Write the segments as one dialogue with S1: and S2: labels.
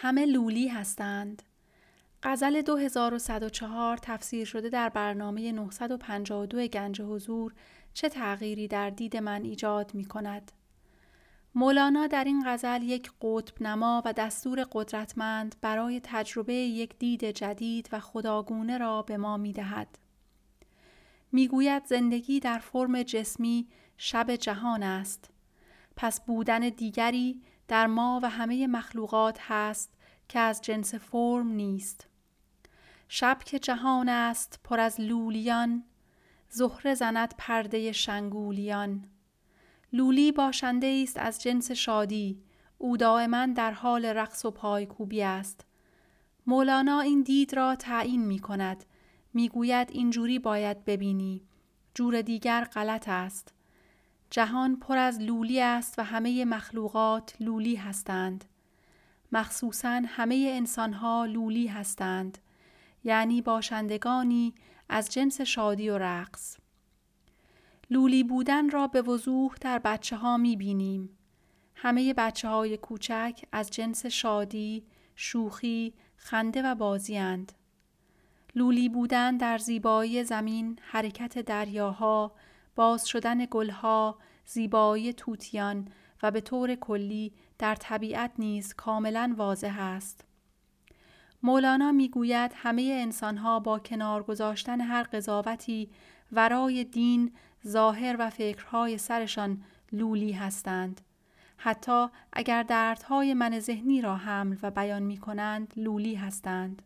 S1: همه لولی هستند. غزل 2104 تفسیر شده در برنامه 952 گنج حضور چه تغییری در دید من ایجاد می کند؟ مولانا در این غزل یک قطب نما و دستور قدرتمند برای تجربه یک دید جدید و خداگونه را به ما می دهد. می گوید زندگی در فرم جسمی شب جهان است. پس بودن دیگری در ما و همه مخلوقات هست که از جنس فرم نیست. شب که جهان است پر از لولیان، زهره زند پرده شنگولیان. لولی باشنده است از جنس شادی، او دائما در حال رقص و پایکوبی است. مولانا این دید را تعیین می کند. می گوید اینجوری باید ببینی، جور دیگر غلط است. جهان پر از لولی است و همه مخلوقات لولی هستند. مخصوصاً همه انسانها لولی هستند، یعنی باشندگانی از جنس شادی و رقص. لولی بودن را به وضوح در بچه ها می بینیم. همه بچه های کوچک از جنس شادی، شوخی، خنده و بازی اند. لولی بودن در زیبایی زمین، حرکت دریاها، باز شدن گلها، زیبایی طوطیان و به طور کلی در طبیعت نیز کاملا واضح است. مولانا میگوید همه انسانها با کنار گذاشتن هر قضاوتی ورای دین، ظاهر و فکرهای سرشان لولی هستند. حتی اگر دردهای من ذهنی را حمل و بیان می کنند لولی هستند.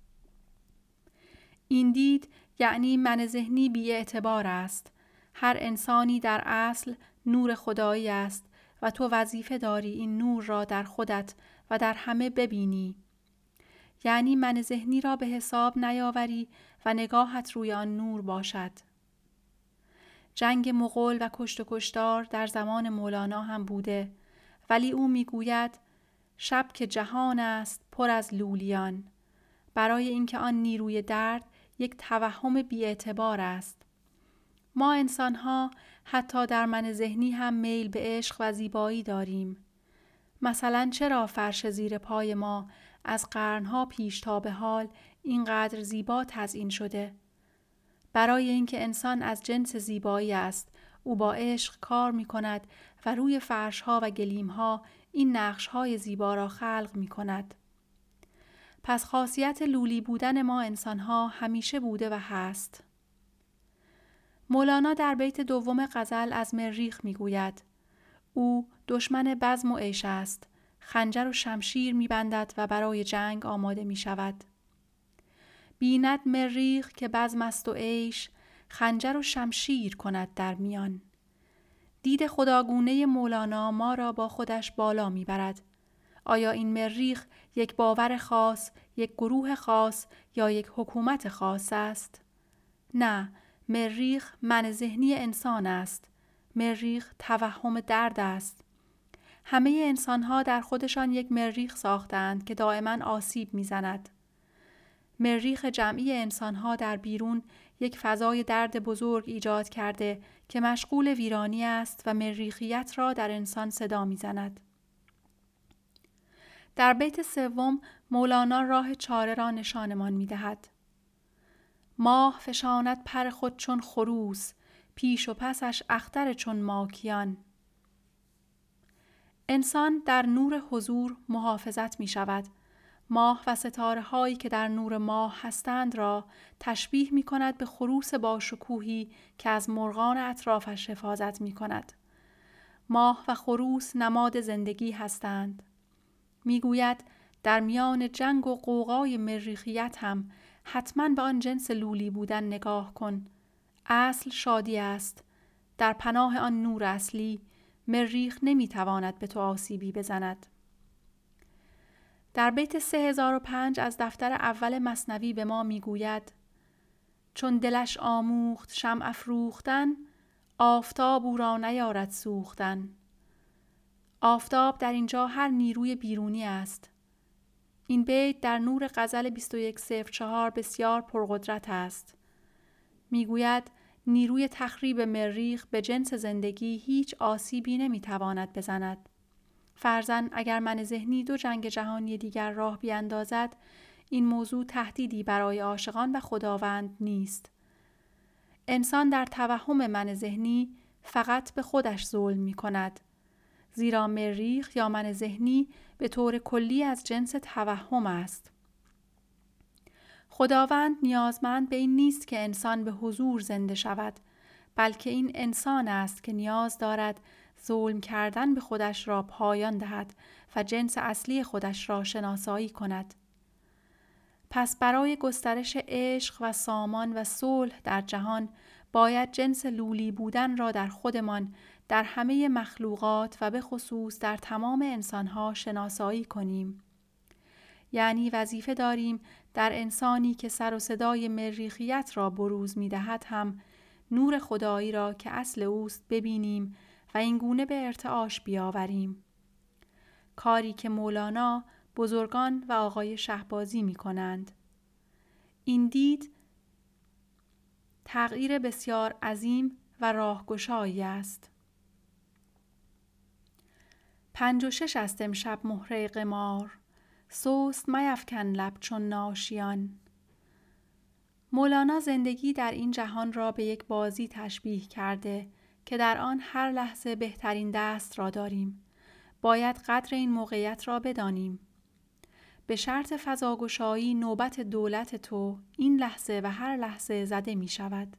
S1: این دید یعنی من ذهنی بی اعتبار است. هر انسانی در اصل نور خدایی است و تو وظیفه داری این نور را در خودت و در همه ببینی. یعنی من ذهنی را به حساب نیاوری و نگاهت روی آن نور باشد. جنگ مغول و کشت و کشتار در زمان مولانا هم بوده، ولی او میگوید شب که جهان است پر از لولیان، برای اینکه آن نیروی درد یک توهم بی‌اعتبار است. ما انسان‌ها حتی در من ذهنی هم میل به عشق و زیبایی داریم. مثلا چرا فرش زیر پای ما از قرنها پیش تا به حال اینقدر زیبا تزیین شده؟ برای اینکه انسان از جنس زیبایی است، او با عشق کار می کند و روی فرشها و گلیمها این نقشهای زیبا را خلق می کند. پس خاصیت لولی بودن ما انسانها همیشه بوده و هست. مولانا در بیت دوم غزل از مریخ می گوید او دشمن بزم و عیش است، خنجر و شمشیر می بندد و برای جنگ آماده می شود. بیند مریخ که بزم است و عیش، خنجر و شمشیر کند در میان. دید خداگونه مولانا ما را با خودش بالا می برد. آیا این مریخ یک باور خاص، یک گروه خاص یا یک حکومت خاص است؟ نه، مریخ من ذهنی انسان است. مریخ توهم درد است. همه انسانها در خودشان یک مریخ ساختند که دائما آسیب میزند. مریخ جمعی انسانها در بیرون یک فضای درد بزرگ ایجاد کرده که مشغول ویرانی است و مریخیت را در انسان صدا میزند. در بیت سوم مولانا راه چاره را نشانمان می‌دهد. ماه فشاند پر خود چون خروس، پیش و پسش اختر چون ماکیان. انسان در نور حضور محافظت می شود. ماه و ستاره هایی که در نور ماه هستند را تشبیه می کند به خروس باشکوهی که از مرغان اطرافش حفاظت می کند. ماه و خروس نماد زندگی هستند. می گوید در میان جنگ و غوغای مریخیت هم حتما به آن جنس لولی بودن نگاه کن. اصل شادی است. در پناه آن نور اصلی مریخ نمیتواند به تو آسیبی بزند. در بیت 3005 از دفتر اول مثنوی به ما میگوید چون دلش آموخت شمع افروختن، آفتاب او را نیارد سوختن. آفتاب در اینجا هر نیروی بیرونی است. این بیت در نور غزل 2104 بسیار پرقدرت است. میگوید نیروی تخریب مریخ به جنس زندگی هیچ آسیبی نمیتواند بزند. فرضاً اگر من ذهنی 2 جنگ جهانی دیگر راه بیاندازد، این موضوع تهدیدی برای عاشقان و خداوند نیست. انسان در توهم من ذهنی فقط به خودش ظلم می کند. زیرا مریخ یا من ذهنی به طور کلی از جنس توهم است. خداوند نیازمند به این نیست که انسان به حضور زنده شود، بلکه این انسان است که نیاز دارد ظلم کردن به خودش را پایان دهد و جنس اصلی خودش را شناسایی کند. پس برای گسترش عشق و سامان و صلح در جهان باید جنس لولی بودن را در خودمان، در همه مخلوقات و به خصوص در تمام انسانها شناسایی کنیم. یعنی وظیفه داریم در انسانی که سر و صدای مریخیت را بروز می دهد هم نور خدایی را که اصل اوست ببینیم و این گونه به ارتعاش بیاوریم. کاری که مولانا، بزرگان و آقای شهبازی می کنند. این دید تغییر بسیار عظیم و راهگشایی است. 56 است امشب مهره قمار، سست میفکن لب چون ناشیان. مولانا زندگی در این جهان را به یک بازی تشبیه کرده که در آن هر لحظه بهترین دست را داریم. باید قدر این موقعیت را بدانیم. به شرط فضاگشایی نوبت دولت تو این لحظه و هر لحظه زده می شود.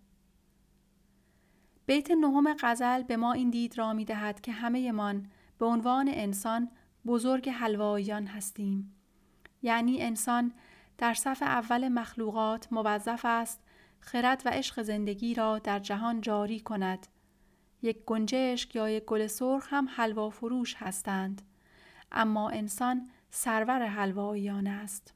S1: بیت 9 غزل به ما این دید را می دهد که همه من به عنوان انسان بزرگ حلواییان هستیم. یعنی انسان در صف اول مخلوقات موظف است خرد و عشق زندگی را در جهان جاری کند. یک گنجشک یا یک گل سرخ هم حلوا فروش هستند، اما انسان سرور حلواییان است.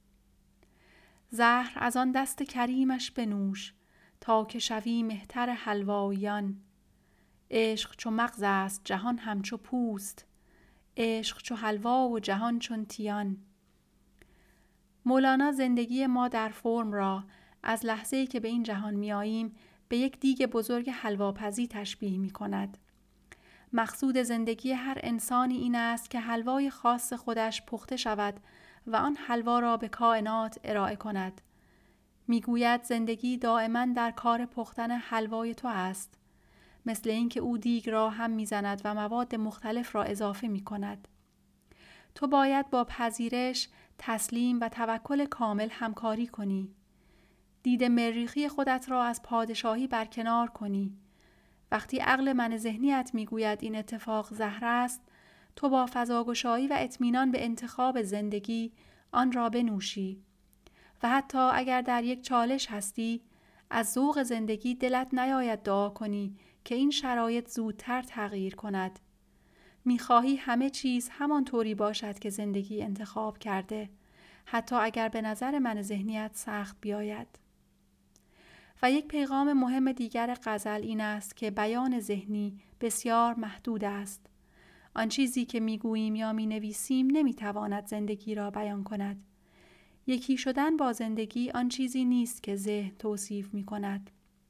S1: زهر از آن دست کریمش بنوش، تا که شوی مهتر حلواییان. عشق چو مغز است جهان همچو پوست، عشق چو حلوا و جهان چون تیان. مولانا زندگی ما در فرم را از لحظه‌ای که به این جهان میاییم به یک دیگ بزرگ حلواپزی تشبیه می کند. مقصود زندگی هر انسانی این است که حلوای خاص خودش پخته شود و آن حلوا را به کائنات ارائه کند. میگوید زندگی دائما در کار پختن حلوای تو است، مثل اینکه او دیگ را هم میزند و مواد مختلف را اضافه می کند. تو باید با پذیرش، تسلیم و توکل کامل همکاری کنی. دید مریخی خودت را از پادشاهی برکنار کنی. وقتی عقل من ذهنیت میگوید این اتفاق زهر است، تو با فضاگشایی و اطمینان به انتخاب زندگی آن را بنوشی. و حتی اگر در یک چالش هستی، از ذوق زندگی دلت نیاید دعا کنی که این شرایط زودتر تغییر کند. میخواهی همه چیز همان طوری باشد که زندگی انتخاب کرده، حتی اگر به نظر من ذهنیت سخت بیاید. و یک پیغام مهم دیگر غزل این است که بیان ذهنی بسیار محدود است. آن چیزی که میگوییم یا مینویسیم نمیتواند زندگی را بیان کند. یکی شدن با زندگی آن چیزی نیست که ذهن توصیف میکند.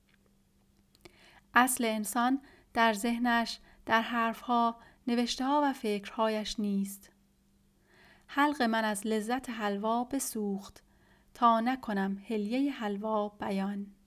S1: اصل انسان در ذهنش، در حرفها، نوشته‌ها و فکرهایش نیست. حلق من از لذت حلوا بسوخت، تا نکنم حلیه حلوا بیان.